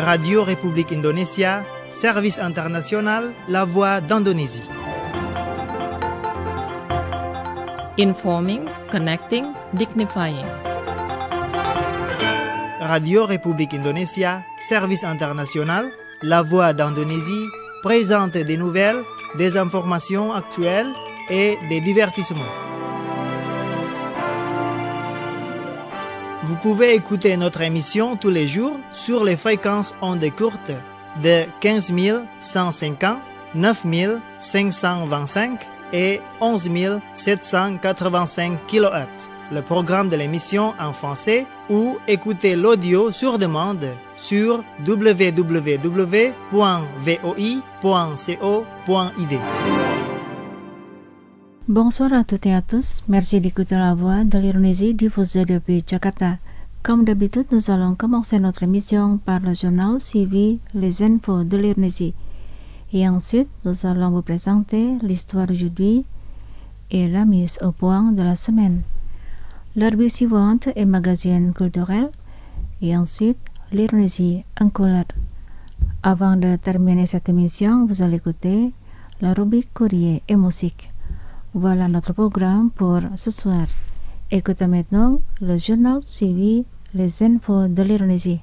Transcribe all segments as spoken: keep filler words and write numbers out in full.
Radio République Indonésia, service international La Voix d'Indonésie. Informing, connecting, dignifying. Radio République Indonésia, service international La Voix d'Indonésie, présente des nouvelles, des informations actuelles et des divertissements. Vous pouvez écouter notre émission tous les jours sur les fréquences ondes courtes de quinze mille cent cinquante, neuf mille cinq cent vingt-cinq et onze mille sept cent quatre-vingt-cinq kilohertz. Le programme de l'émission en français ou écouter l'audio sur demande sur w w w point v o i point co point i d. Bonsoir à toutes et à tous, merci d'écouter la voix de l'Indonésie diffusée depuis Jakarta. Comme d'habitude, nous allons commencer notre émission par le journal suivi les infos de l'Indonésie. Et ensuite, nous allons vous présenter l'histoire d'aujourd'hui et la mise au point de la semaine. La revue suivante est magazine culturel et ensuite l'Indonésie en couleur. Avant de terminer cette émission, vous allez écouter la rubrique courrier et musique. Voilà notre programme pour ce soir. Écoutez maintenant le journal suivi les infos de l'Indonésie.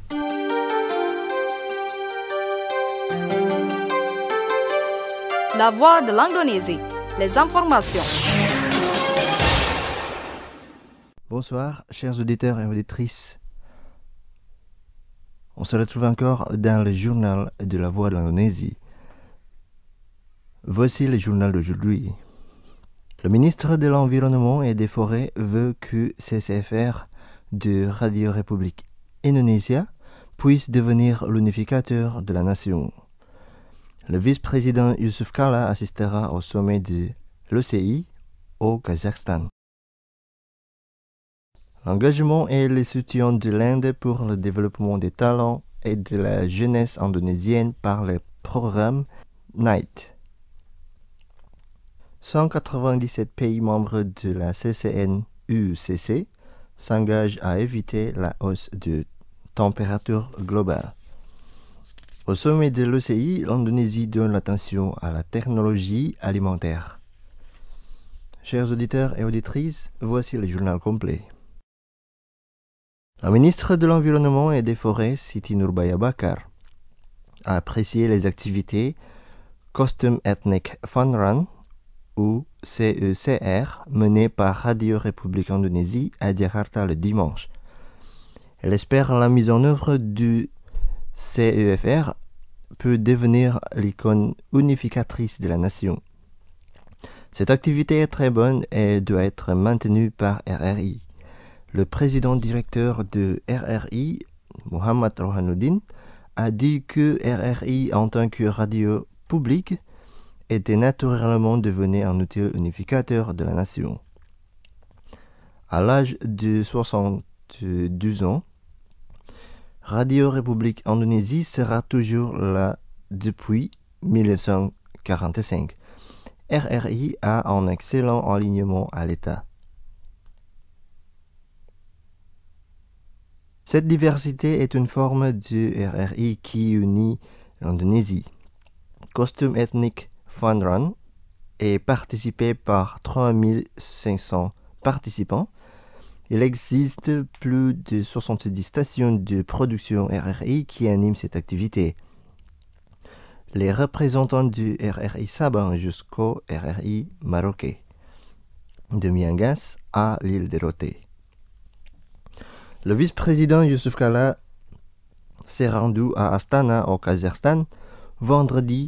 La voix de l'Indonésie, les informations. Bonsoir, chers auditeurs et auditrices. On se retrouve encore dans le journal de la voix de l'Indonésie. Voici le journal d'aujourd'hui. Le ministre de l'Environnement et des Forêts veut que C C F R de Radio République Indonésia puisse devenir l'unificateur de la nation. Le vice-président Yusuf Kala assistera au sommet de l'O C I au Kazakhstan. L'engagement et le soutien de l'Inde pour le développement des talents et de la jeunesse indonésienne par le programme Night. cent quatre-vingt-dix-sept pays membres de la C C N U C C s'engagent à éviter la hausse de température globale. Au sommet de l'O C I, l'Indonésie donne l'attention à la technologie alimentaire. Chers auditeurs et auditrices, voici le journal complet. La ministre de l'Environnement et des Forêts, Siti Nurbaya Bakar, a apprécié les activités Costume Ethnic Fun Run ou C E C R menées par Radio République Indonésie à Jakarta le dimanche. Elle espère la mise en œuvre du C E F R peut devenir l'icône unificatrice de la nation. Cette activité est très bonne et doit être maintenue par R R I. Le président directeur de R R I, Muhammad Rohanuddin, a dit que R R I en tant que radio publique était naturellement devenu un outil unificateur de la nation. À l'âge de soixante-douze ans, Radio République Indonésie sera toujours là depuis mille neuf cent quarante-cinq. R R I a un excellent alignement à l'État. Cette diversité est une forme de R R I qui unit l'Indonésie. Costume ethnique Fun Run est participé par trois mille cinq cents participants. Il existe plus de soixante-dix stations de production R R I qui animent cette activité. Les représentants du R R I Sabang jusqu'au R R I marocain, de Miangas à l'île de Rote. Le vice-président Yusuf Kala s'est rendu à Astana au Kazakhstan vendredi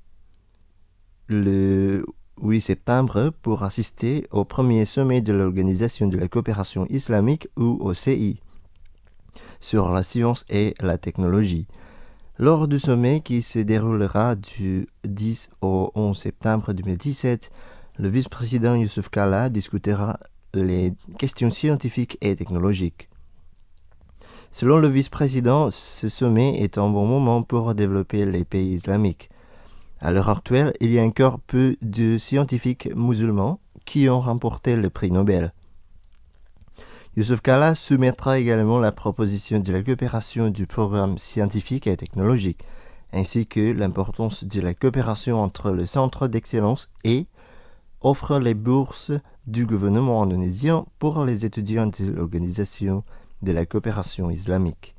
le huit septembre pour assister au premier sommet de l'Organisation de la coopération islamique ou O C I sur la science et la technologie. Lors du sommet qui se déroulera du dix au onze septembre deux mille dix-sept, le vice-président Yusuf Kala discutera les questions scientifiques et technologiques. Selon le vice-président, ce sommet est un bon moment pour développer les pays islamiques. À l'heure actuelle, il y a encore peu de scientifiques musulmans qui ont remporté le prix Nobel. Youssouf Kalla soumettra également la proposition de la coopération du programme scientifique et technologique, ainsi que l'importance de la coopération entre les centres d'excellence et offre les bourses du gouvernement indonésien pour les étudiants de l'Organisation de la coopération islamique.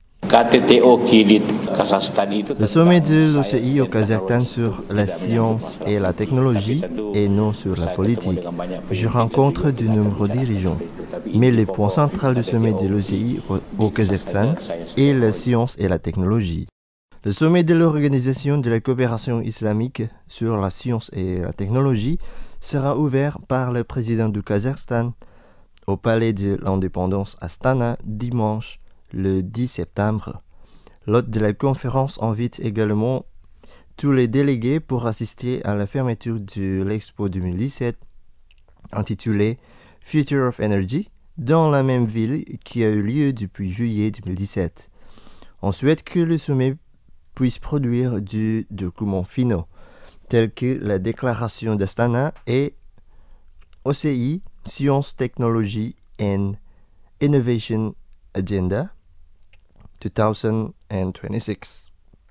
Le sommet de l'O C I au Kazakhstan sur la science et la technologie et non sur la politique. Je rencontre de nombreux dirigeants, mais le point central du sommet de l'O C I au Kazakhstan est la science et la technologie. Le sommet de l'Organisation de la coopération islamique sur la science et la technologie sera ouvert par le président du Kazakhstan au palais de l'indépendance Astana dimanche le dix septembre. L'hôte de la conférence invite également tous les délégués pour assister à la fermeture de l'Expo deux mille dix-sept intitulée Future of Energy dans la même ville qui a eu lieu depuis juillet deux mille dix-sept. On souhaite que le sommet puisse produire du documents finaux tels que la déclaration d'Astana et O C I Science, Technology and Innovation Agenda deux mille vingt-six.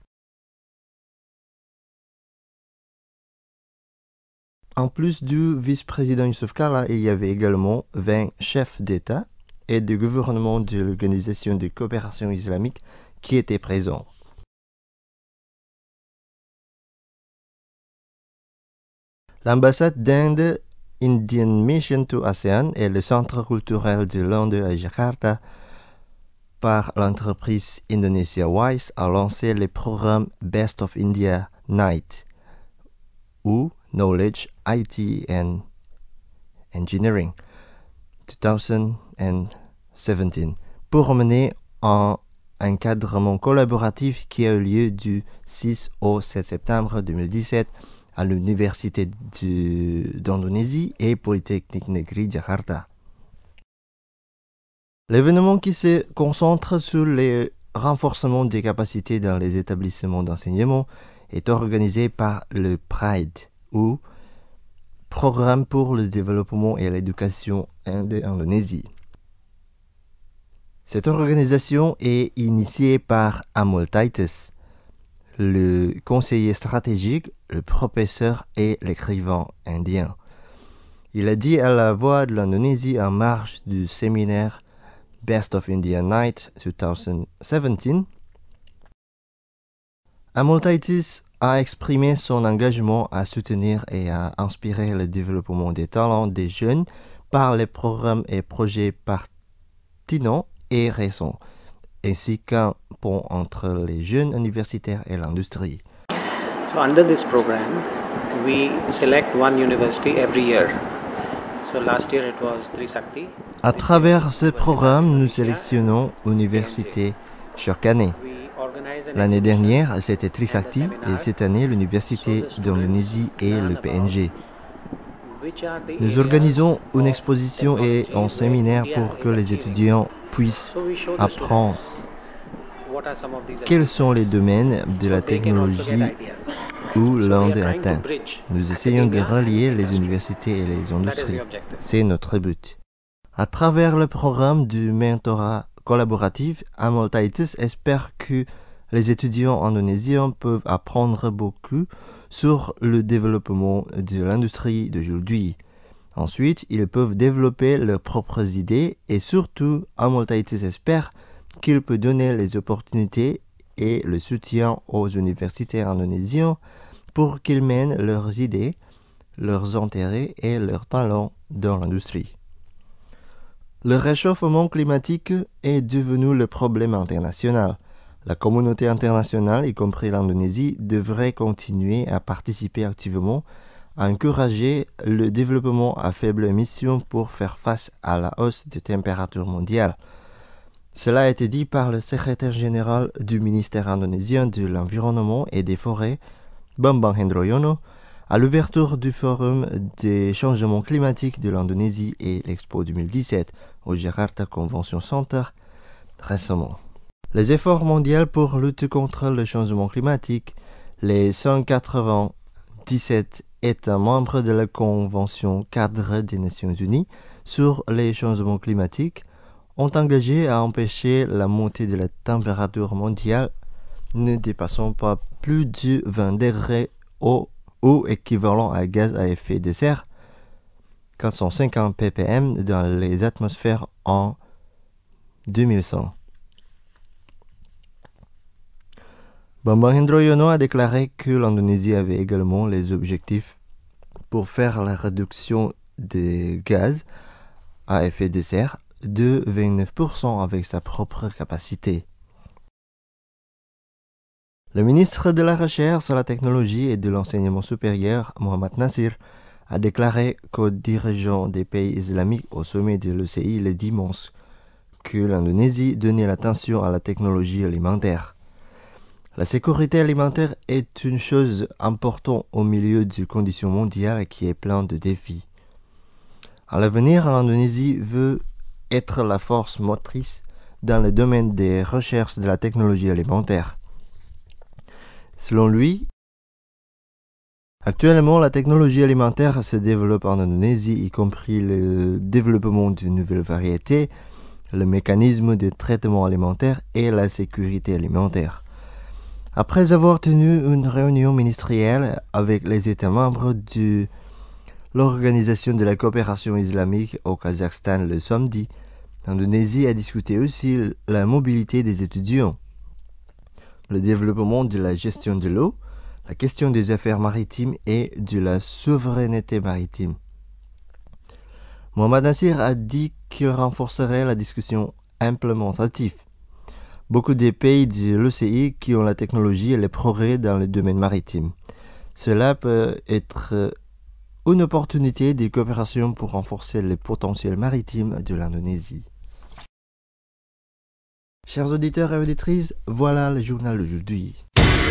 En plus du vice-président Youssouf Kalla, il y avait également vingt chefs d'État et de gouvernement de l'Organisation de coopération islamique qui étaient présents. L'ambassade d'Inde Indian Mission to ASEAN et le centre culturel de l'Inde à Jakarta par l'entreprise Indonesia Wise a lancé le programme Best of India Night ou Knowledge, I T and Engineering deux mille dix-sept pour mener un encadrement collaboratif qui a eu lieu du six au sept septembre deux mille dix-sept à l'Université d'Indonésie et Polytechnique Negeri Jakarta. L'événement qui se concentre sur le renforcement des capacités dans les établissements d'enseignement est organisé par le PRIDE, ou Programme pour le développement et l'éducation de Indonésie. Cette organisation est initiée par Amol Titus, le conseiller stratégique, le professeur et l'écrivain indien. Il a dit à la Voix de l'Indonésie en marge du séminaire Best of India Night deux mille dix-sept. Amol Titus a exprimé son engagement à soutenir et à inspirer le développement des talents des jeunes par les programmes et projets pertinents et récents, ainsi qu'un pont entre les jeunes universitaires et l'industrie. So under this program, we select one university every year. So last year it was Trisakti. À travers ce programme, nous sélectionnons universités chaque année. L'année dernière, c'était Trisakti et cette année, l'Université d'Indonésie et le P N G. Nous organisons une exposition et un séminaire pour que les étudiants puissent apprendre quels sont les domaines de la technologie où l'Inde atteint. Nous essayons de relier les universités et les industries. C'est notre but. À travers le programme du mentorat collaboratif, Amol Titus espère que les étudiants indonésiens peuvent apprendre beaucoup sur le développement de l'industrie d'aujourd'hui. Ensuite, ils peuvent développer leurs propres idées et surtout, Amol Titus espère qu'il peut donner les opportunités et le soutien aux universitaires indonésiens pour qu'ils mènent leurs idées, leurs intérêts et leurs talents dans l'industrie. Le réchauffement climatique est devenu le problème international. La communauté internationale, y compris l'Indonésie, devrait continuer à participer activement à encourager le développement à faible émission pour faire face à la hausse des températures mondiales. Cela a été dit par le secrétaire général du ministère indonésien de l'Environnement et des Forêts, Bambang Hendroyono, à l'ouverture du Forum des changements climatiques de l'Indonésie et l'Expo deux mille dix-sept au Jakarta Convention Center récemment. Les efforts mondiaux pour lutter contre le changement climatique, les cent quatre-vingt-dix-sept États membres de la Convention cadre des Nations Unies sur les changements climatiques ont engagé à empêcher la montée de la température mondiale ne dépassant pas plus de vingt degrés au, ou équivalent à gaz à effet de serre, quatre cent cinquante ppm dans les atmosphères en deux mille cent. Bambang Hendroyono a déclaré que l'Indonésie avait également les objectifs pour faire la réduction des gaz à effet de serre de vingt-neuf pour cent avec sa propre capacité. Le ministre de la Recherche, la Technologie et de l'Enseignement supérieur, Mohamed Nasir, a déclaré qu'aux dirigeants des pays islamiques au sommet de l'O C I le dimanche que l'Indonésie donnait l'attention à la technologie alimentaire. La sécurité alimentaire est une chose importante au milieu d'une condition mondiale qui est pleine de défis. À l'avenir, l'Indonésie veut être la force motrice dans le domaine des recherches de la technologie alimentaire. Selon lui, actuellement, la technologie alimentaire se développe en Indonésie, y compris le développement de nouvelles variétés, le mécanisme de traitement alimentaire et la sécurité alimentaire. Après avoir tenu une réunion ministérielle avec les États membres de l'Organisation de la coopération islamique au Kazakhstan le samedi, l'Indonésie a discuté aussi la mobilité des étudiants, le développement de la gestion de l'eau, la question des affaires maritimes et de la souveraineté maritime. Mohamed Nasir a dit qu'il renforcerait la discussion implémentative. Beaucoup des pays de l'O C I qui ont la technologie et les progrès dans le domaine maritime. Cela peut être une opportunité de coopération pour renforcer le potentiel maritime de l'Indonésie. Chers auditeurs et auditrices, voilà le journal d'aujourd'hui.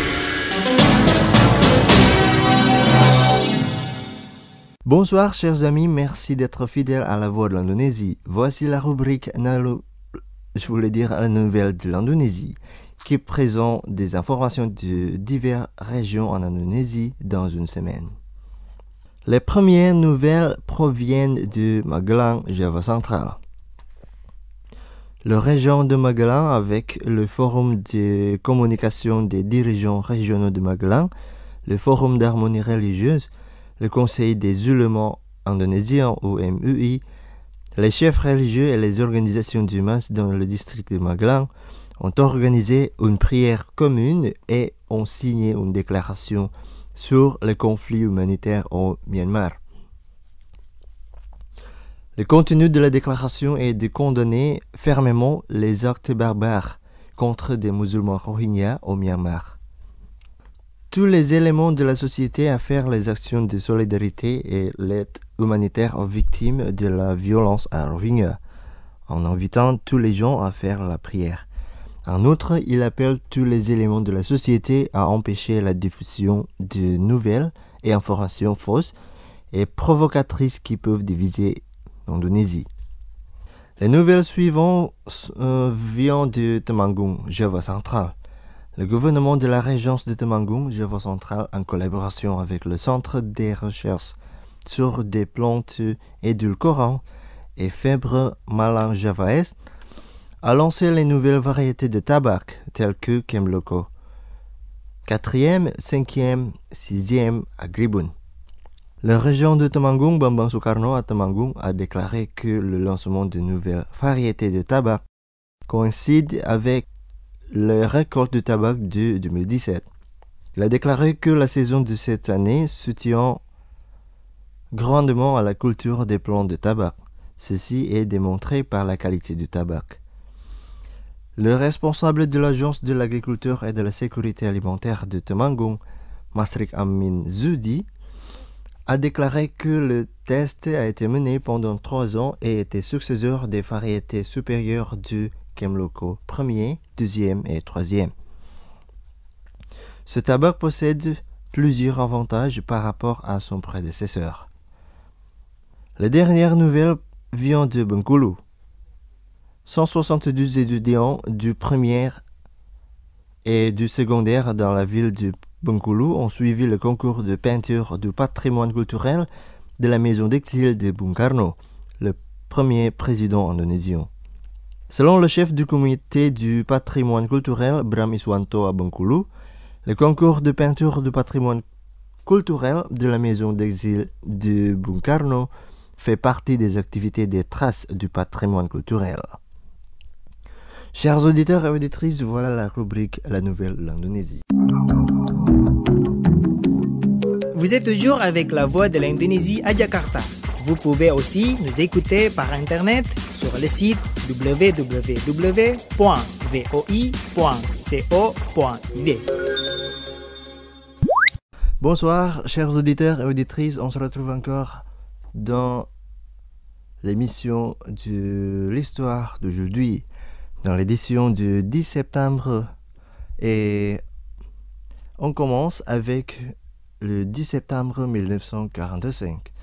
Bonsoir chers amis, merci d'être fidèles à la voix de l'Indonésie. Voici la rubrique Nalu, je voulais dire la nouvelle de l'Indonésie, qui présente des informations de diverses régions en Indonésie dans une semaine. Les premières nouvelles proviennent de Magelang, Java central. La région de Magelang, avec le Forum de communication des dirigeants régionaux de Magelang, le Forum d'harmonie religieuse, le Conseil des ulémas indonésiens ou M U I, les chefs religieux et les organisations d'humains dans le district de Magelang ont organisé une prière commune et ont signé une déclaration sur le conflit humanitaire au Myanmar. Le contenu de la déclaration est de condamner fermement les actes barbares contre des musulmans rohingyas au Myanmar. Tous les éléments de la société à faire les actions de solidarité et l'aide humanitaire aux victimes de la violence à Rohingya, en invitant tous les gens à faire la prière. En outre, il appelle tous les éléments de la société à empêcher la diffusion de nouvelles et informations fausses et provocatrices qui peuvent diviser l'Indonésie. Les nouvelles suivantes euh, viennent de Temanggung, Java central. Le gouvernement de la région de Temanggung, Java central, en collaboration avec le Centre des recherches sur des plantes édulcorantes et fèbres Malang Java Est, a lancé les nouvelles variétés de tabac telles que Kemloko. Quatrième, cinquième, sixième Agribun. La région de Temanggung, Bambang Sukarno à Temanggung, a déclaré que le lancement de nouvelles variétés de tabac coïncide avec la récolte de tabac de deux mille dix-sept. Il a déclaré que la saison de cette année soutient grandement à la culture des plants de tabac. Ceci est démontré par la qualité du tabac. Le responsable de l'Agence de l'agriculture et de la sécurité alimentaire de Temanggung, Masrik Amin Zudi, a déclaré que le test a été mené pendant trois ans et était successeur des variétés supérieures du Kemloko premier, deuxième et troisième. Ce tabac possède plusieurs avantages par rapport à son prédécesseur. La dernière nouvelle vient de Bengkulu. cent soixante-douze étudiants du premier et du secondaire dans la ville de Bengkulu ont suivi le concours de peinture du patrimoine culturel de la maison d'exil de Bung Karno, le premier président indonésien. Selon le chef du comité du patrimoine culturel, Bram Iswanto à Bengkulu, le concours de peinture du patrimoine culturel de la maison d'exil de Bung Karno fait partie des activités des traces du patrimoine culturel. Chers auditeurs et auditrices, voilà la rubrique La Nouvelle l'Indonésie. Vous êtes toujours avec la voix de l'Indonésie à Jakarta. Vous pouvez aussi nous écouter par Internet sur le site w w w point v o i point co point i d. Bonsoir, chers auditeurs et auditrices. On se retrouve encore dans l'émission de l'histoire d'aujourd'hui, dans l'édition du dix septembre. Et on commence avec le dix septembre mille neuf cent quarante-cinq.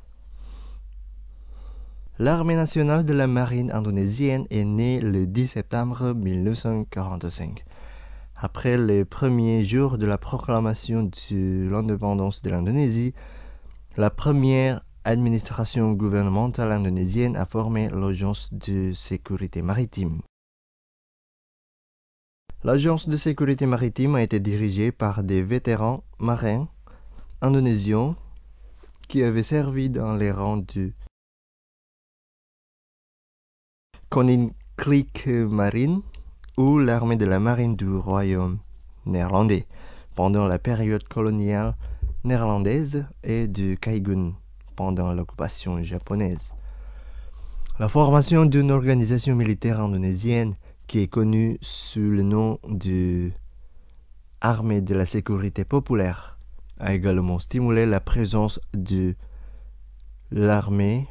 L'armée nationale de la marine indonésienne est née le dix septembre mille neuf cent quarante-cinq. Après les premiers jours de la proclamation de l'indépendance de l'Indonésie, la première administration gouvernementale indonésienne a formé l'Agence de sécurité maritime. L'Agence de sécurité maritime a été dirigée par des vétérans marins indonésiens qui avaient servi dans les rangs du Koninklijke Marine ou l'armée de la marine du royaume néerlandais pendant la période coloniale néerlandaise et du Kaigun pendant l'occupation japonaise. La formation d'une organisation militaire indonésienne qui est connue sous le nom de Armée de la sécurité populaire a également stimulé la présence de l'armée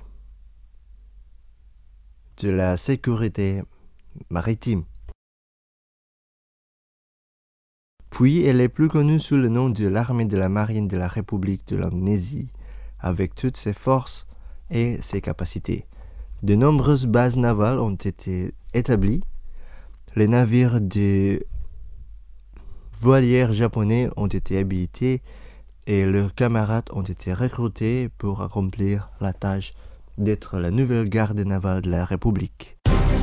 de la sécurité maritime. Puis elle est plus connue sous le nom de l'armée de la marine de la République de l'Indonésie, avec toutes ses forces et ses capacités. De nombreuses bases navales ont été établies. Les navires de voiliers japonais ont été habilités et leurs camarades ont été recrutés pour accomplir la tâche d'être la nouvelle garde navale de la République.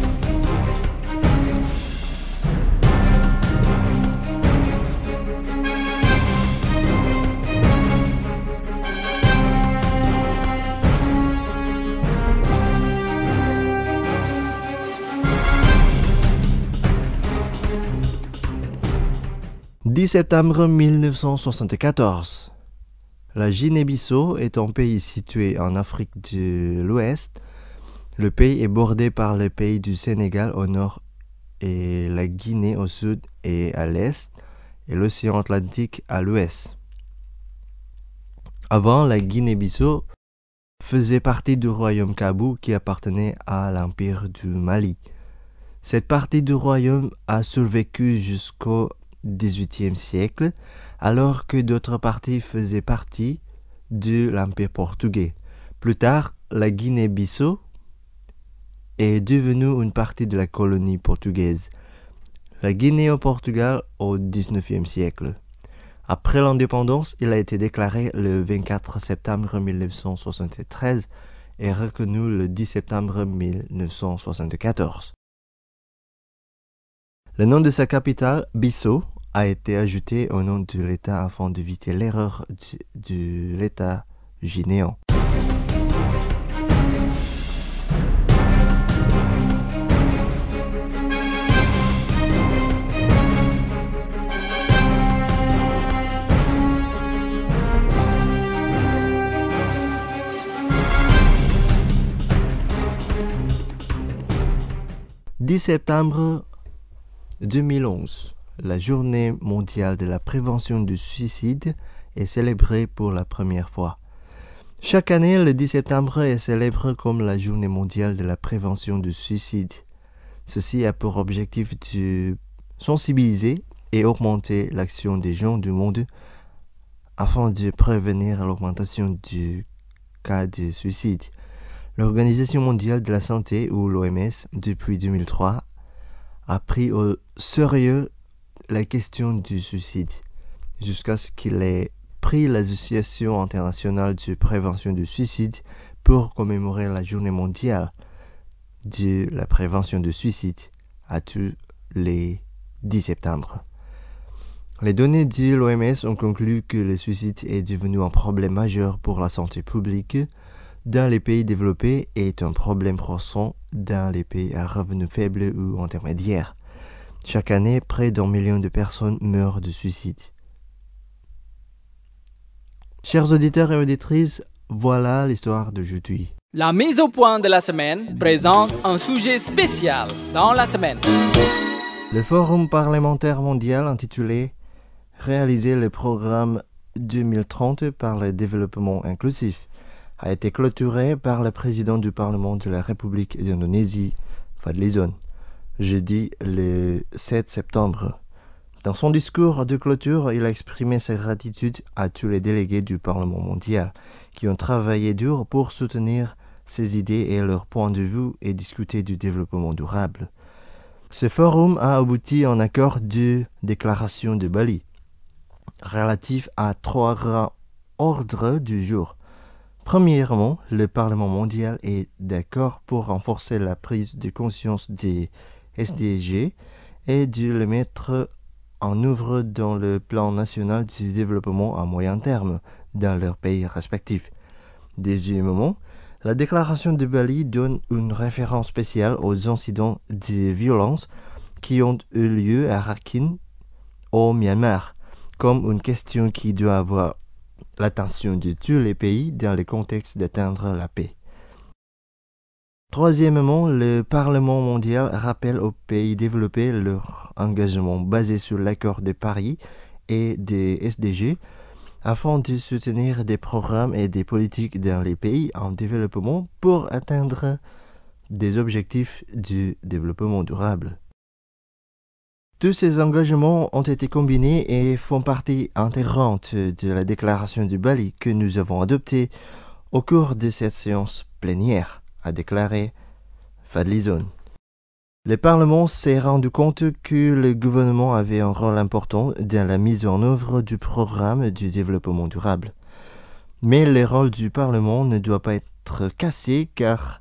dix septembre mille neuf cent soixante-quatorze. La Guinée-Bissau est un pays situé en Afrique de l'Ouest. Le pays est bordé par le pays du Sénégal au nord et la Guinée au sud et à l'est et l'océan Atlantique à l'ouest. Avant, la Guinée-Bissau faisait partie du royaume Kabou qui appartenait à l'Empire du Mali. Cette partie du royaume a survécu jusqu'au dix-huitième siècle, alors que d'autres parties faisaient partie de l'Empire portugais. Plus tard, la Guinée-Bissau est devenue une partie de la colonie portugaise. La Guinée au Portugal au dix-neuvième siècle. Après l'indépendance, il a été déclaré le vingt-quatre septembre mille neuf cent soixante-treize et reconnu le dix septembre mille neuf cent soixante-quatorze. Le nom de sa capitale, Bissau, a été ajouté au nom de l'État afin d'éviter l'erreur de, de l'État guinéen. dix septembre deux mille onze. La journée mondiale de la prévention du suicide est célébrée pour la première fois. Chaque année, le dix septembre est célébré comme la journée mondiale de la prévention du suicide. Ceci a pour objectif de sensibiliser et augmenter l'action des gens du monde afin de prévenir l'augmentation du cas de suicide. L'Organisation mondiale de la santé, ou l'O M S, depuis deux mille trois, a pris au sérieux la question du suicide, jusqu'à ce qu'il ait pris l'Association internationale de prévention du suicide pour commémorer la journée mondiale de la prévention du suicide à tous les dix septembre. Les données de l'O M S ont conclu que le suicide est devenu un problème majeur pour la santé publique dans les pays développés et est un problème croissant dans les pays à revenus faibles ou intermédiaires. Chaque année, près d'un million de personnes meurent de suicide. Chers auditeurs et auditrices, voilà l'histoire d'aujourd'hui. La mise au point de la semaine présente un sujet spécial dans la semaine. Le Forum parlementaire mondial intitulé « Réaliser le programme deux mille trente par le développement inclusif » a été clôturé par le président du Parlement de la République d'Indonésie, Fadlizon, jeudi le sept septembre. Dans son discours de clôture, il a exprimé sa gratitude à tous les délégués du Parlement mondial qui ont travaillé dur pour soutenir ses idées et leurs points de vue et discuter du développement durable. Ce forum a abouti à un accord de déclaration de Bali relatif à trois grands ordres du jour. Premièrement, le Parlement mondial est d'accord pour renforcer la prise de conscience des S D G et de le mettre en œuvre dans le plan national du développement à moyen terme dans leurs pays respectifs. Deuxièmement, la déclaration de Bali donne une référence spéciale aux incidents de violence qui ont eu lieu à Rakhine, au Myanmar, comme une question qui doit avoir l'attention de tous les pays dans le contexte d'atteindre la paix. Troisièmement, le Parlement mondial rappelle aux pays développés leur engagement basé sur l'accord de Paris et des S D G afin de soutenir des programmes et des politiques dans les pays en développement pour atteindre des objectifs du développement durable. Tous ces engagements ont été combinés et font partie intégrante de la déclaration de Bali que nous avons adoptée au cours de cette séance plénière, a déclaré Fadlizon. Le Parlement s'est rendu compte que le gouvernement avait un rôle important dans la mise en œuvre du programme du développement durable. Mais le rôle du Parlement ne doit pas être cassé car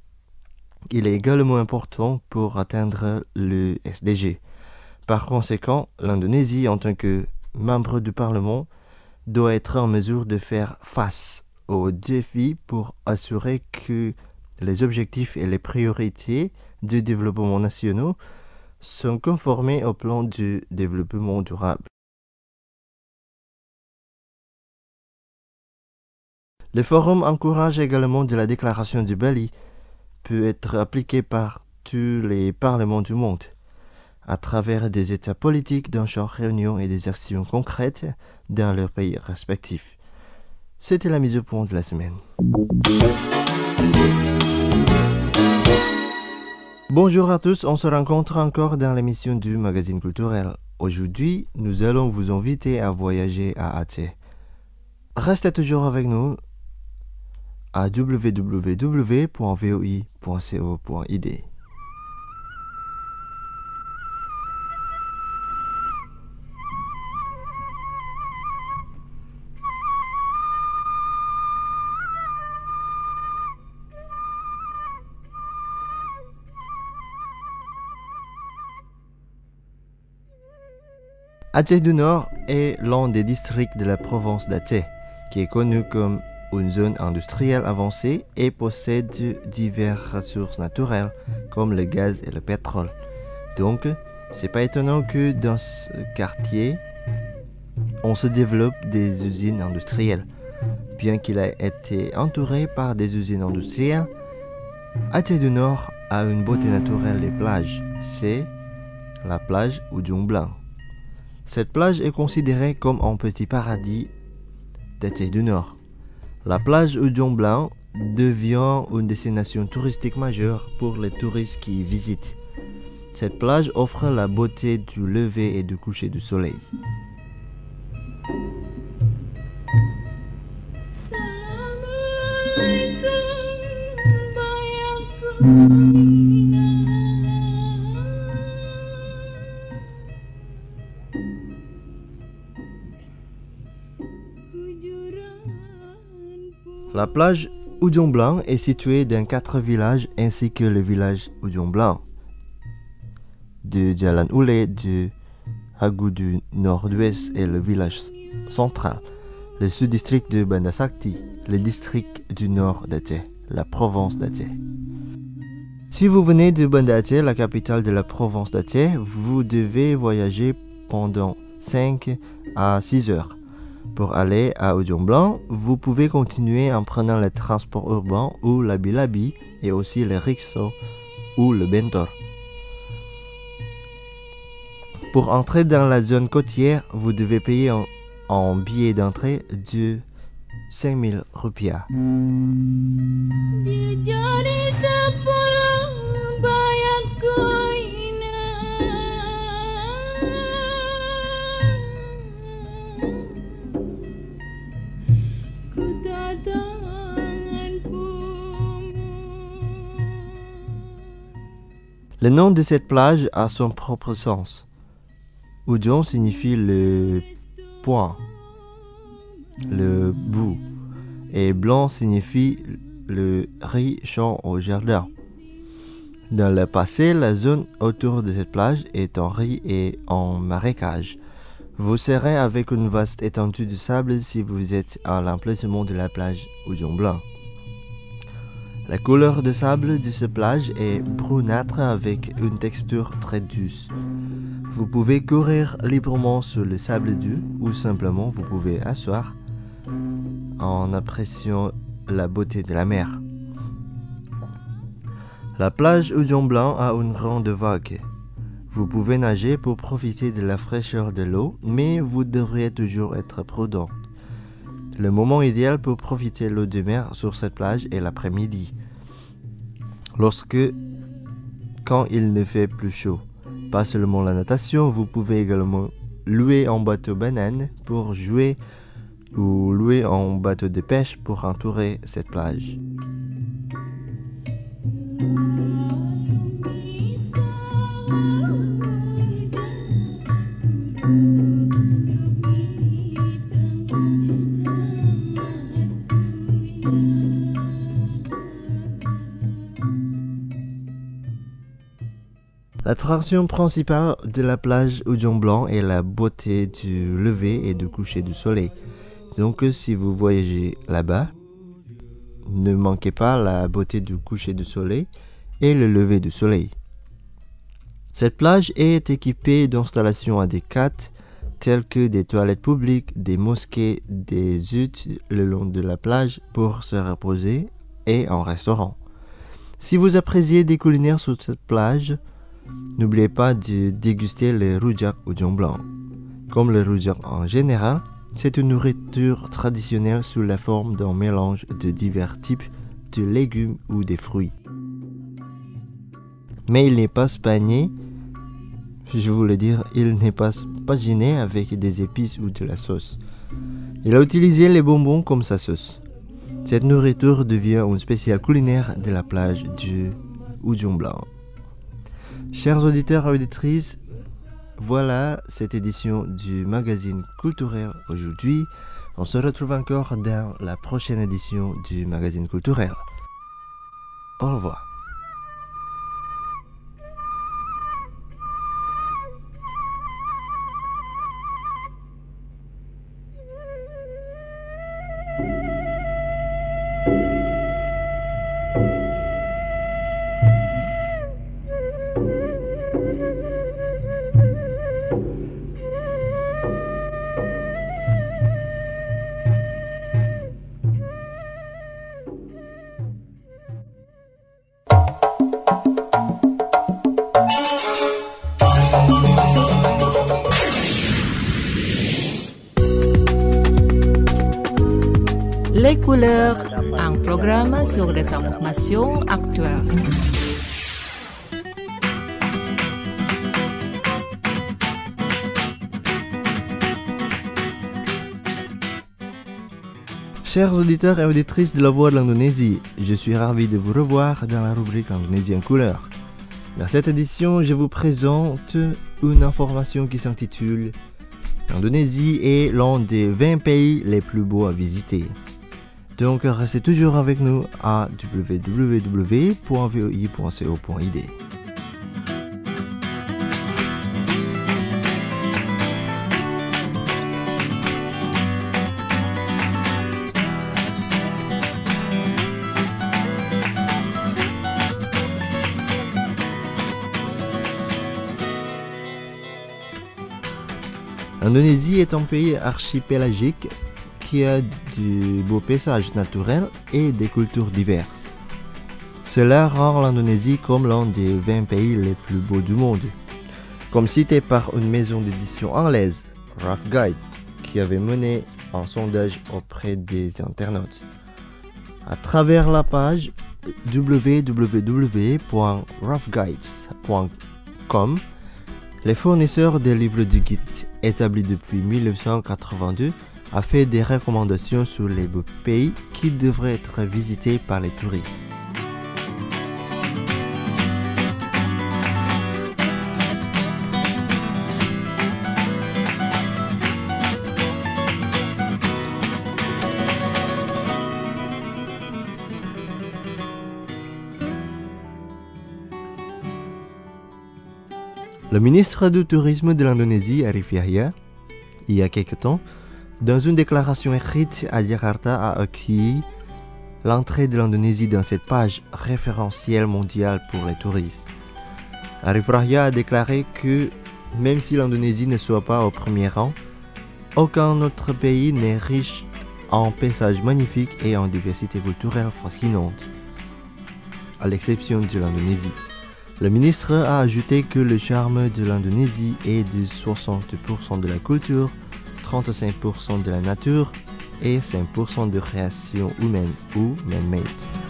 il est également important pour atteindre le S D G. Par conséquent, l'Indonésie, en tant que membre du Parlement, doit être en mesure de faire face aux défis pour assurer que les objectifs et les priorités du développement nationaux sont conformés au plan du développement durable. Le Forum encourage également que la déclaration de Bali peut être appliquée par tous les parlements du monde, à travers des états politiques dans chaque réunion et des actions concrètes dans leurs pays respectifs. C'était la mise au point de la semaine. Bonjour à tous, on se rencontre encore dans l'émission du magazine culturel. Aujourd'hui, nous allons vous inviter à voyager à Aceh. Restez toujours avec nous à w w w point v o i point co point i d. Aceh du Nord est l'un des districts de la province d'Aceh, qui est connu comme une zone industrielle avancée et possède diverses ressources naturelles comme le gaz et le pétrole. Donc, c'est pas étonnant que dans ce quartier, on se développe des usines industrielles. Bien qu'il ait été entouré par des usines industrielles, Aceh du Nord a une beauté naturelle des plages. C'est la plage Ujung Blang. Cette plage est considérée comme un petit paradis d'Aceh du Nord. La plage Ujung Blang devient une destination touristique majeure pour les touristes qui y visitent. Cette plage offre la beauté du lever et du coucher du soleil. La plage Ujung Blanc est situé dans quatre villages ainsi que le village Ujung Blanc. De Jalan Ule de Hagu du nord-ouest et le village central, le sous-district de Banda Sakti, le district du nord d'Aceh, la province d'Aceh. Si vous venez de Banda Aceh, la capitale de la province d'Aceh, vous devez voyager pendant cinq à six heures. Pour aller à Ujung Blanc, vous pouvez continuer en prenant le transport urbain ou la bilabi et aussi le rickshaw ou le bentor. Pour entrer dans la zone côtière, vous devez payer en, en billet d'entrée de cinq mille rupiah. Le nom de cette plage a son propre sens. Ujung signifie le point, le bout, et blanc signifie le riz champ au jardin. Dans le passé, la zone autour de cette plage est en riz et en marécage. Vous serez avec une vaste étendue de sable si vous êtes à l'emplacement de la plage Ujung Blanc. La couleur de sable de cette plage est brunâtre avec une texture très douce. Vous pouvez courir librement sur le sable doux ou simplement vous pouvez asseoir en appréciant la beauté de la mer. La plage Ujung Blanc a une grande vague. Vous pouvez nager pour profiter de la fraîcheur de l'eau, mais vous devrez toujours être prudent. Le moment idéal pour profiter de l'eau de mer sur cette plage est l'après-midi, lorsque, quand il ne fait plus chaud. Pas seulement la natation, vous pouvez également louer un bateau banane pour jouer ou louer un bateau de pêche pour entourer cette plage. L'attraction principale de la plage Ujung Blanc est la beauté du lever et du coucher du soleil. Donc si vous voyagez là-bas, ne manquez pas la beauté du coucher du soleil et le lever du soleil. Cette plage est équipée d'installations adéquates telles que des toilettes publiques, des mosquées, des huttes le long de la plage pour se reposer et un restaurant. Si vous appréciez des culinaires sur cette plage, n'oubliez pas de déguster le rujak Ujung Blanc. Comme le rujak en général, c'est une nourriture traditionnelle sous la forme d'un mélange de divers types de légumes ou de fruits. Mais il n'est pas spagné, je voulais dire, il n'est pas paginé avec des épices ou de la sauce. Il a utilisé les bonbons comme sa sauce. Cette nourriture devient une spéciale culinaire de la plage du Ujung Blanc. Chers auditeurs et auditrices, voilà cette édition du magazine culturel aujourd'hui. On se retrouve encore dans la prochaine édition du magazine culturel. Au revoir. Les couleurs, un programme sur les informations actuelles. Chers auditeurs et auditrices de la Voix de l'Indonésie, je suis ravi de vous revoir dans la rubrique Indonésie en couleurs. Dans cette édition, je vous présente une information qui s'intitule « L'Indonésie est l'un des vingt pays les plus beaux à visiter ». Donc restez toujours avec nous à w w w point v o i point co point i d. L'Indonésie est un pays archipélagique qui a du beau paysage naturel et des cultures diverses. Cela rend l'Indonésie comme l'un des vingt pays les plus beaux du monde. Comme cité par une maison d'édition anglaise, Rough Guide, qui avait mené un sondage auprès des internautes. À travers la page w w w point rough guides point com, les fournisseurs des livres du guide établis depuis mille neuf cent quatre-vingt-deux a fait des recommandations sur les beaux pays qui devraient être visités par les touristes. Le ministre du Tourisme de l'Indonésie, Arif Yahya, il y a quelque temps, dans une déclaration écrite à Jakarta, a accueilli l'entrée de l'Indonésie dans cette page référentielle mondiale pour les touristes. Arif Yahya a déclaré que même si l'Indonésie ne soit pas au premier rang, aucun autre pays n'est riche en paysages magnifiques et en diversité culturelle fascinante, à l'exception de l'Indonésie. Le ministre a ajouté que le charme de l'Indonésie est de soixante pour cent de la culture, trente-cinq pour cent de la nature et cinq pour cent de création humaine ou man-made.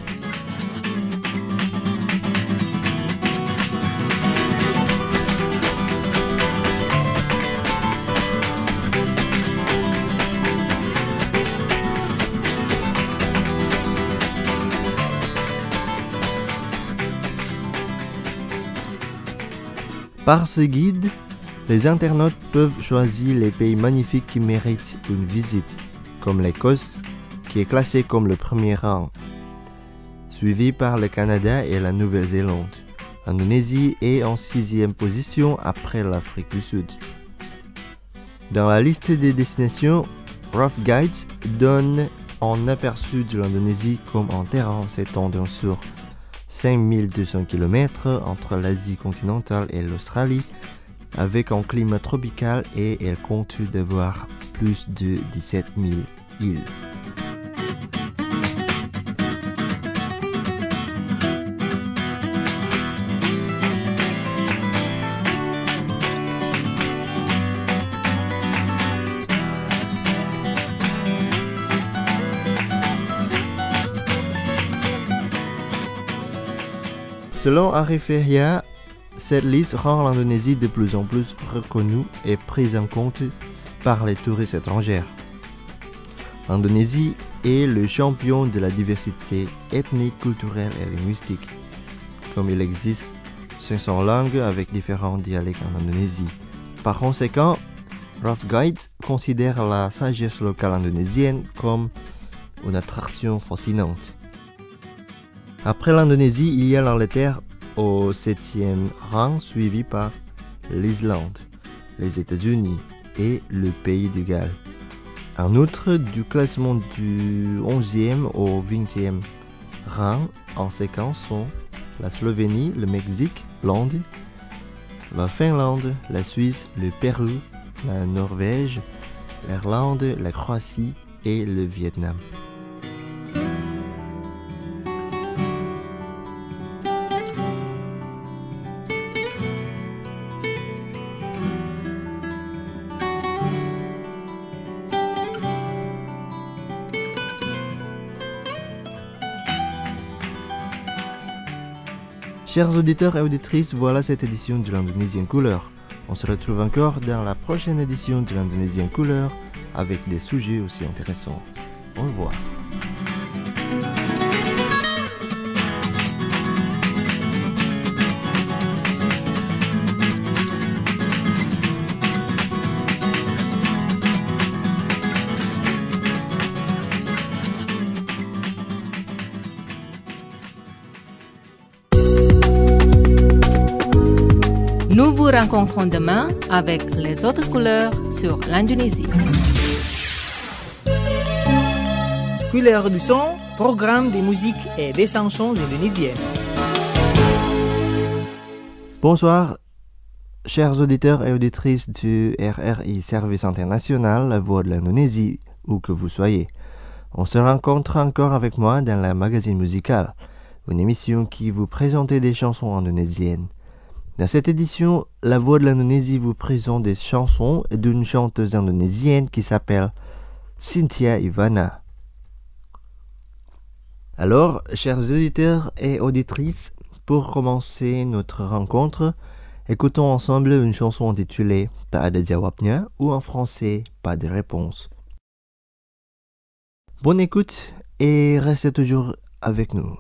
Par ce guide, les internautes peuvent choisir les pays magnifiques qui méritent une visite, comme l'Écosse, qui est classée comme le premier rang, suivi par le Canada et la Nouvelle-Zélande. L'Indonésie est en sixième position après l'Afrique du Sud. Dans la liste des destinations, Rough Guides donne un aperçu de l'Indonésie comme un terrain s'étendant sur cinq mille deux cents kilomètres entre l'Asie continentale et l'Australie, avec un climat tropical, et elle compte d'avoir plus de dix-sept mille îles. Selon Arif Yahya, cette liste rend l'Indonésie de plus en plus reconnue et prise en compte par les touristes étrangers. L'Indonésie est le champion de la diversité ethnique, culturelle et linguistique. Comme il existe cinq cents langues avec différents dialectes en Indonésie. Par conséquent, Rough Guide considère la sagesse locale indonésienne comme une attraction fascinante. Après l'Indonésie, il y a l'Angleterre au septième rang, suivi par l'Islande, les États-Unis et le pays de Galles. En outre, du classement du onzième au vingtième rang en séquence sont la Slovénie, le Mexique, l'Inde, la Finlande, la Suisse, le Pérou, la Norvège, l'Irlande, la Croatie et le Vietnam. Chers auditeurs et auditrices, voilà cette édition de l'Indonésien Couleur. On se retrouve encore dans la prochaine édition de l'Indonésien Couleur avec des sujets aussi intéressants. Au revoir. rencontrons demain avec les autres couleurs sur l'Indonésie. Couleurs du son, programme de musique et des chansons indonésiennes. Bonsoir, chers auditeurs et auditrices du R R I Service International, la voix de l'Indonésie, où que vous soyez. On se rencontre encore avec moi dans la magazine musicale, une émission qui vous présente des chansons indonésiennes. Dans cette édition, la voix de l'Indonésie vous présente des chansons d'une chanteuse indonésienne qui s'appelle Cynthia Ivana. Alors, chers auditeurs et auditrices, pour commencer notre rencontre, écoutons ensemble une chanson intitulée Tak Ada Jawabnya ou en français Pas de réponse. Bonne écoute et restez toujours avec nous.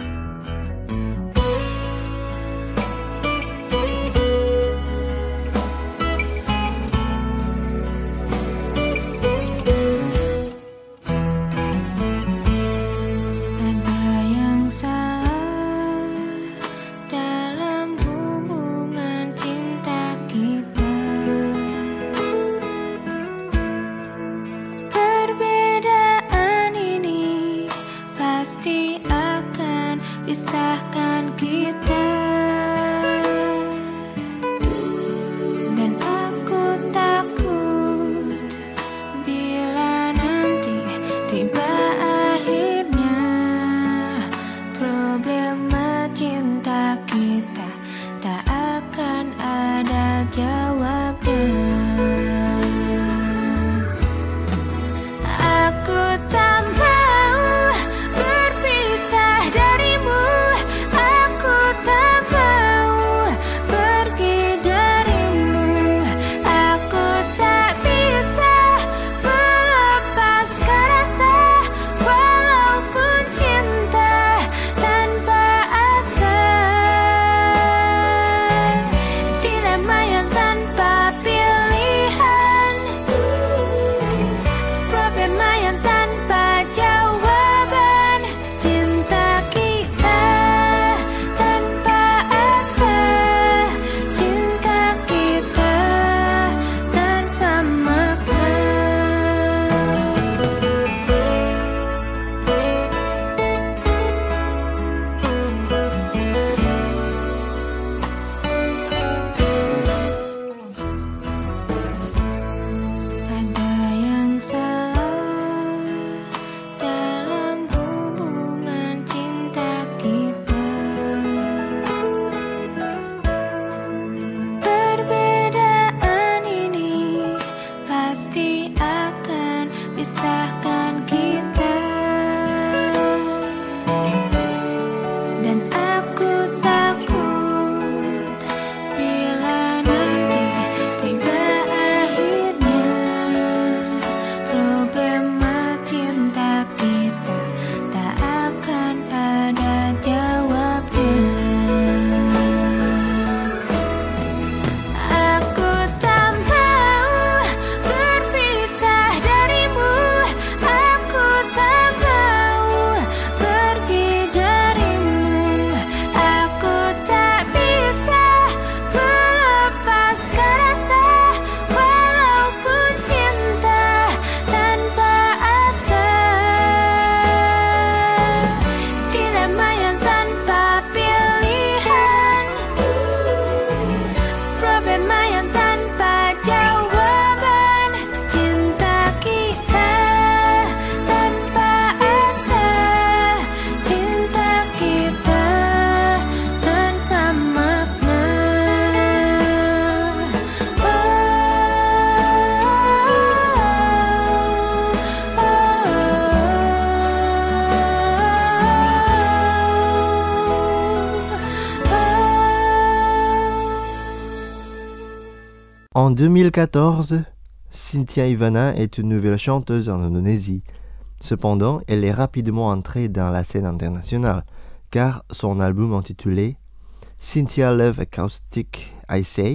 En deux mille quatorze, Cynthia Ivana est une nouvelle chanteuse en Indonésie. Cependant, elle est rapidement entrée dans la scène internationale, car son album intitulé Cynthia Love Acoustic I Say,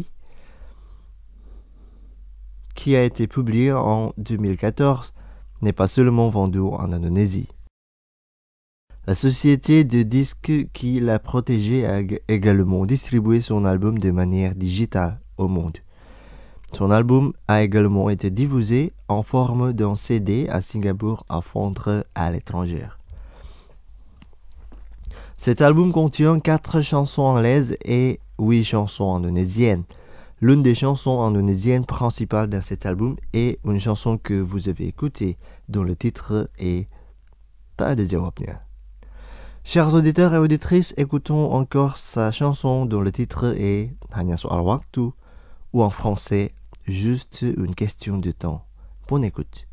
qui a été publié en deux mille quatorze, n'est pas seulement vendu en Indonésie. La société de disques qui l'a protégée a également distribué son album de manière digitale au monde. Son album a également été diffusé en forme d'un C D à Singapour à vendre à l'étranger. Cet album contient quatre chansons anglaises et huit chansons indonésiennes. L'une des chansons indonésiennes principales dans cet album est une chanson que vous avez écoutée, dont le titre est Tak Ada Jawabnya. Chers auditeurs et auditrices, écoutons encore sa chanson dont le titre est Hanya Soal Waktu, ou en français, Juste une question de temps. Bonne écoute.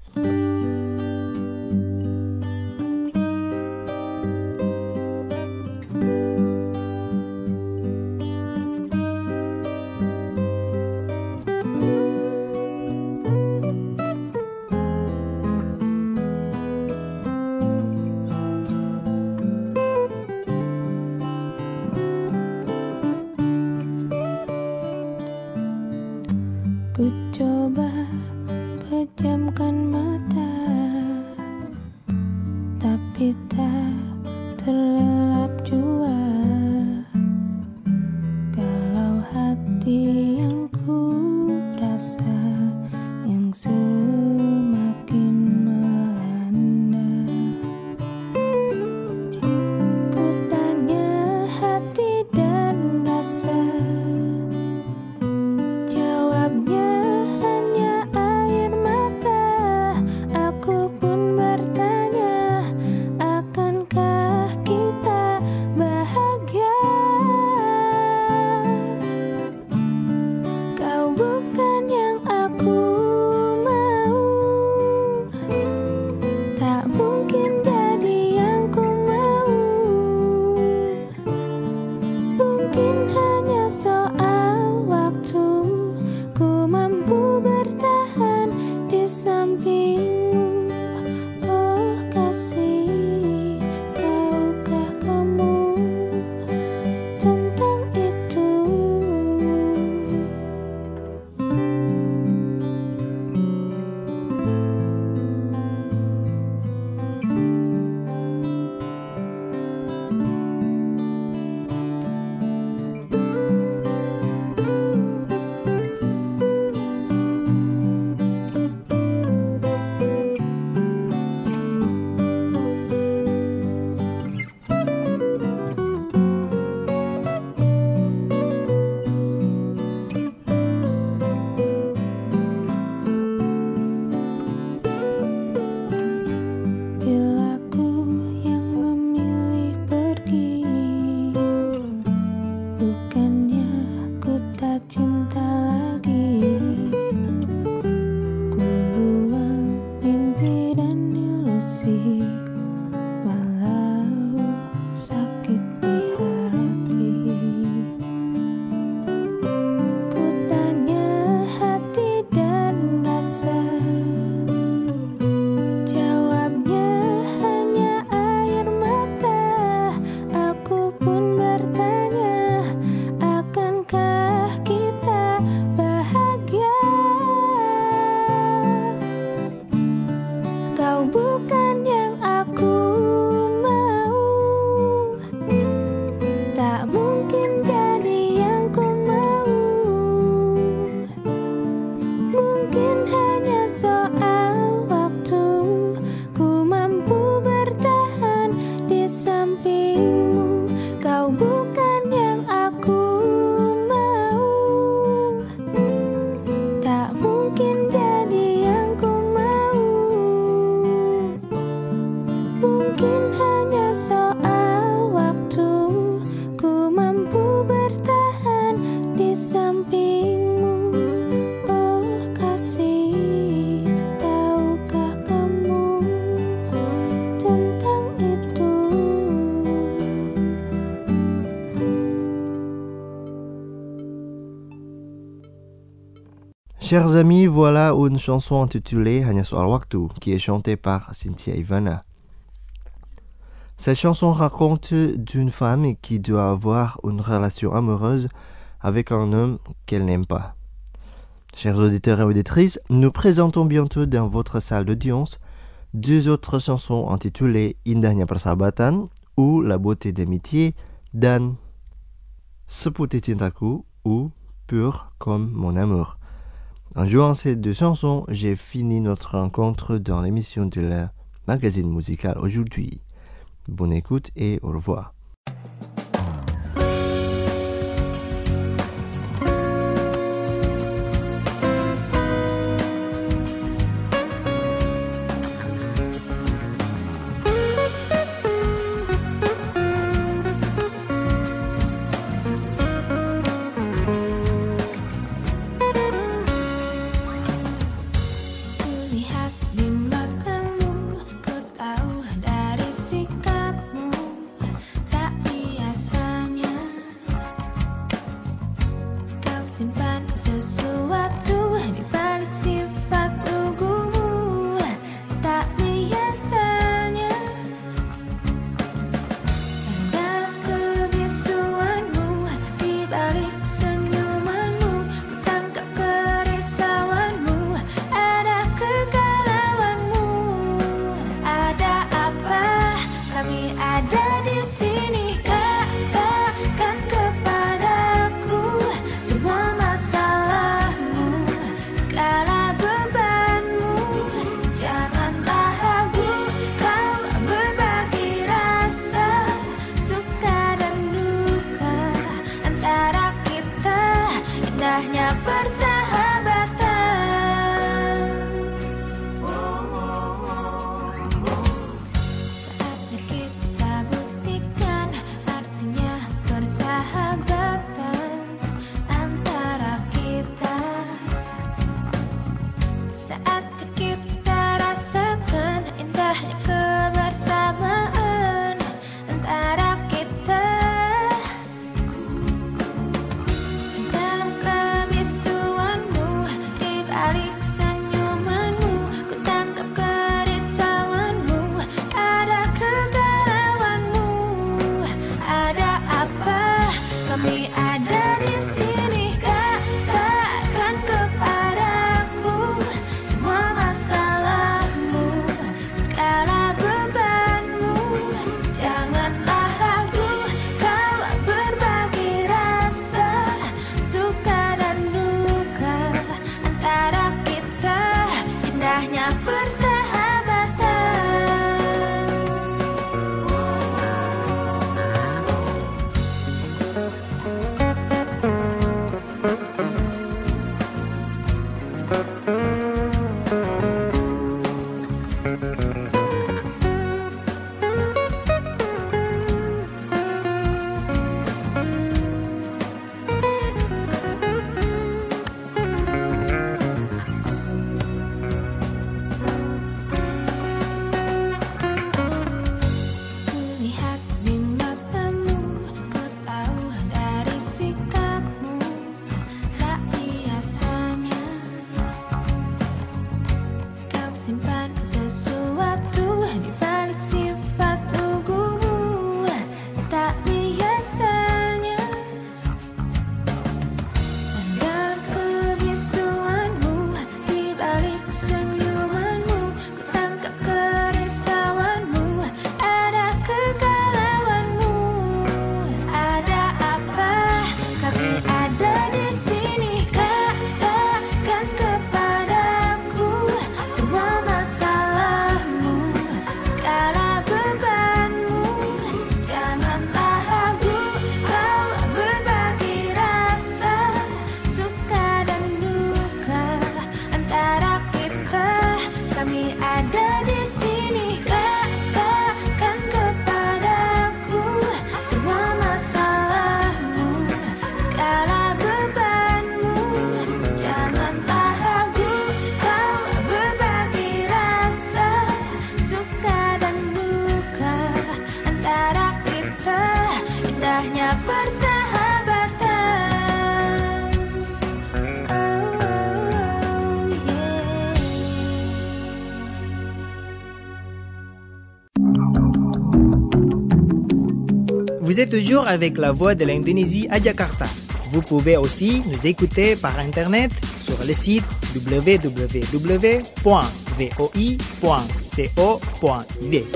Ku coba pejamkan mata, tapi tak terlelap jua. Kalau hati yang ku rasa yang semakin melanda, ku tanya hati dan rasa, jawabnya Chers amis, voilà une chanson intitulée Hanya Soal Waktu qui est chantée par Cynthia Ivana. Cette chanson raconte d'une femme qui doit avoir une relation amoureuse avec un homme qu'elle n'aime pas. Chers auditeurs et auditrices, nous présentons bientôt dans votre salle d'audience deux autres chansons intitulées Indahnya Persahabatan ou La Beauté d'Amitié dan Seputih Cintaku ou pur comme mon amour. En jouant ces deux chansons, j'ai fini notre rencontre dans l'émission de la magazine musical aujourd'hui. Bonne écoute et au revoir. Vous êtes toujours avec la voix de l'Indonésie à Jakarta. Vous pouvez aussi nous écouter par Internet sur le site w w w point voi point co point i d.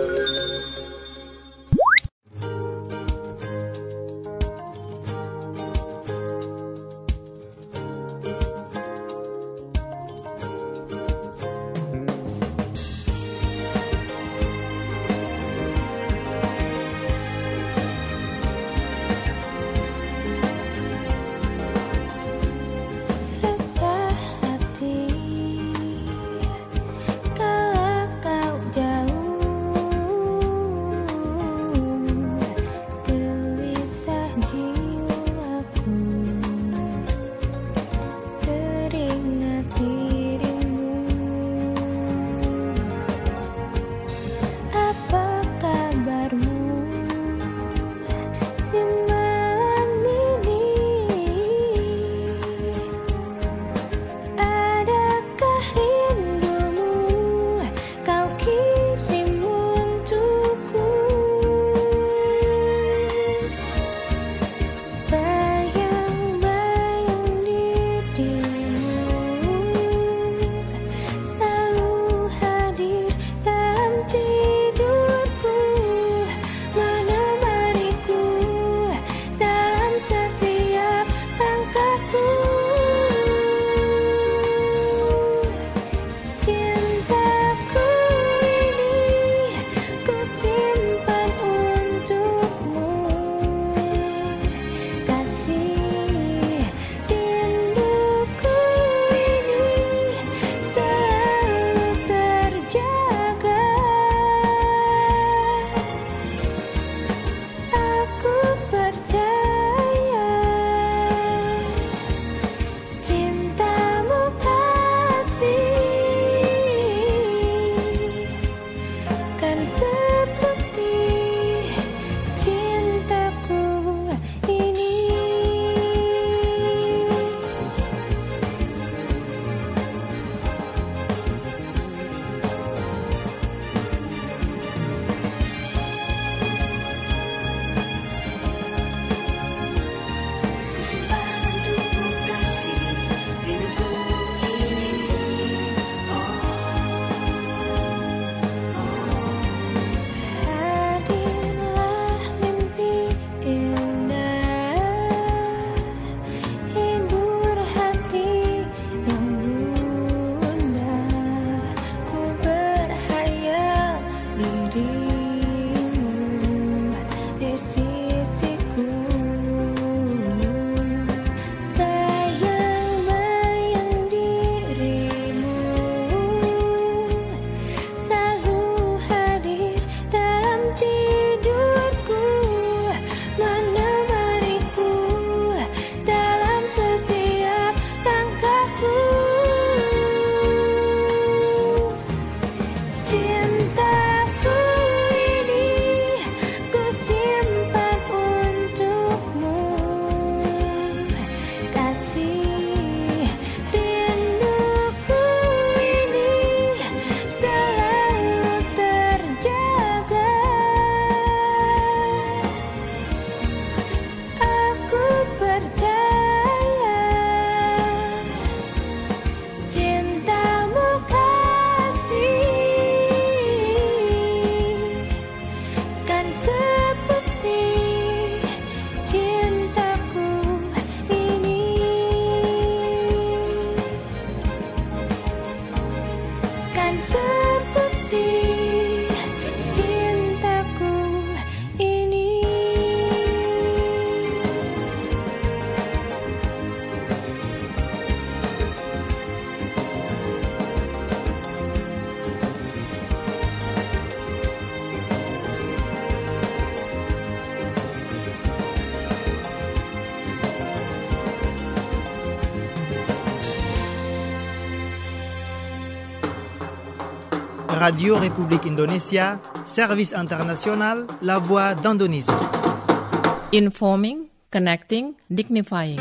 Radio Republik Indonesia, Service International, La Voix d'Indonésie. Informing, connecting, dignifying.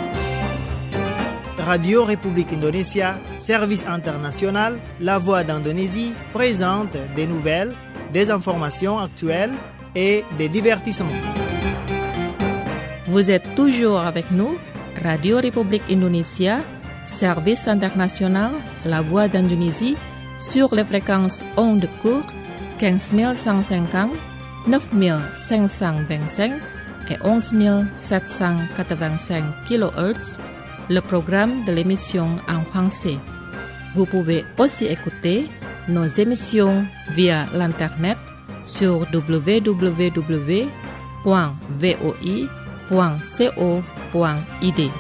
Radio République Indonésia, Service International, La Voix d'Indonésie présente des nouvelles, des informations actuelles et des divertissements. Vous êtes toujours avec nous, Radio République Indonésia, Service International, La Voix d'Indonésie, sur les fréquences ondes courtes quinze mille cent cinquante, neuf mille cinq cent vingt-cinq et onze mille sept cent quatre-vingt-cinq kilohertz, le programme de l'émission en français. Vous pouvez aussi écouter nos émissions via l'internet sur w w w point v o i point co point i d.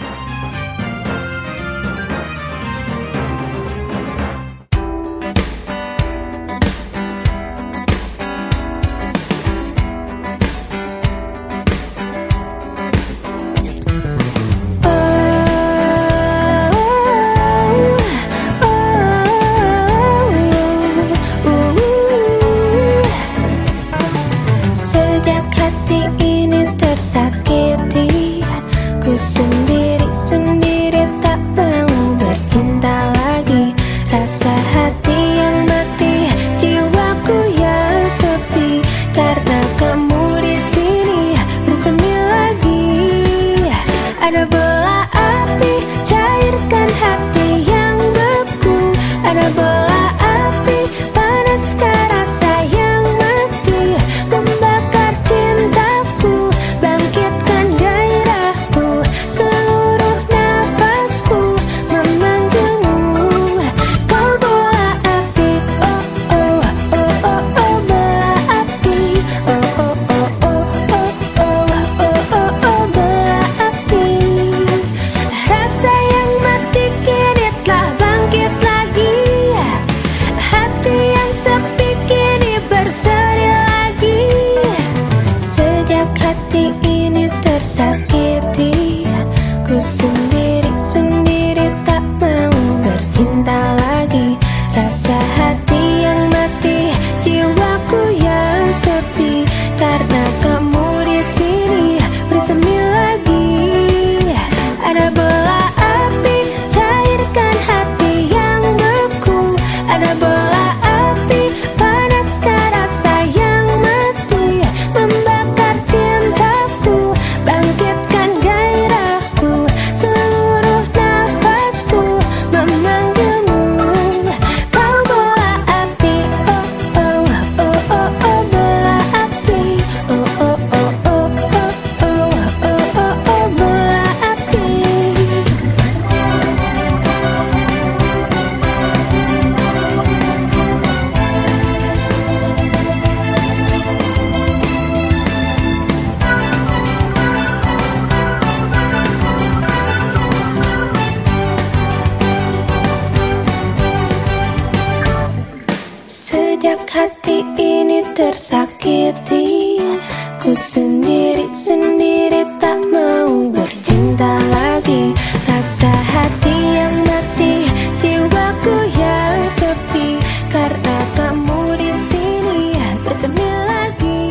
tersakiti, ku sendiri-sendiri tak mau bercinta lagi. Rasa hati yang mati, jiwaku yang sepi, karena kamu di sini bersemi lagi.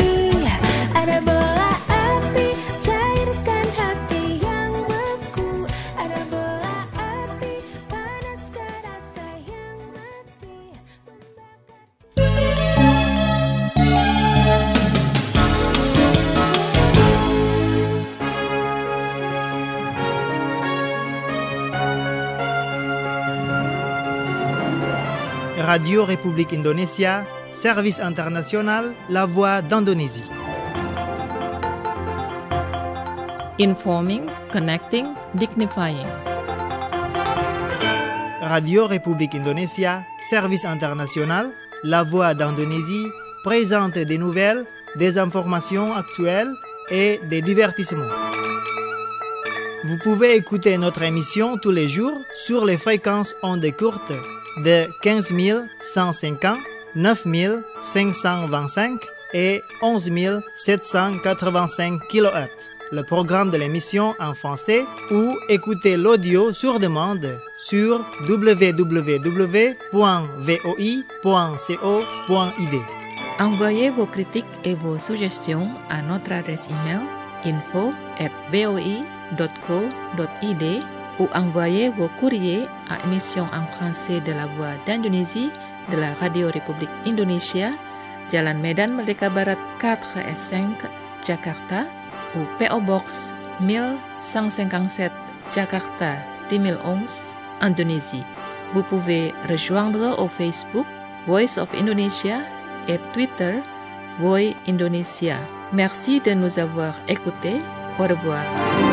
Ada bola api, cairkan hati yang beku. Ada bola api, panaskan rasa yang mati. Radio République Indonesia, Service International, La Voix d'Indonésie. Informing, connecting, dignifying. Radio République Indonesia, Service International, La Voix d'Indonésie présente des nouvelles, des informations actuelles et des divertissements. Vous pouvez écouter notre émission tous les jours sur les fréquences ondes courtes de quinze mille cent cinquante, neuf mille cinq cent vingt-cinq et onze mille sept cent quatre-vingt-cinq kilohertz. le programme de l'émission en français ou écouter l'audio sur demande sur w w w point v o i point co point i d. Envoyez vos critiques et vos suggestions à notre adresse email info at v o i point co point i d ou envoyez vos courriers à émission en français de la Voix d'Indonésie de la Radio République Indonésia, Jalan Medan Merdeka Barat quatre et cinq, Jakarta, ou P O Box mille cent cinquante-sept, Jakarta deux mille onze, Indonésie. Vous pouvez rejoindre au Facebook Voice of Indonesia et Twitter Voi Indonesia. Merci de nous avoir écoutés. Au revoir.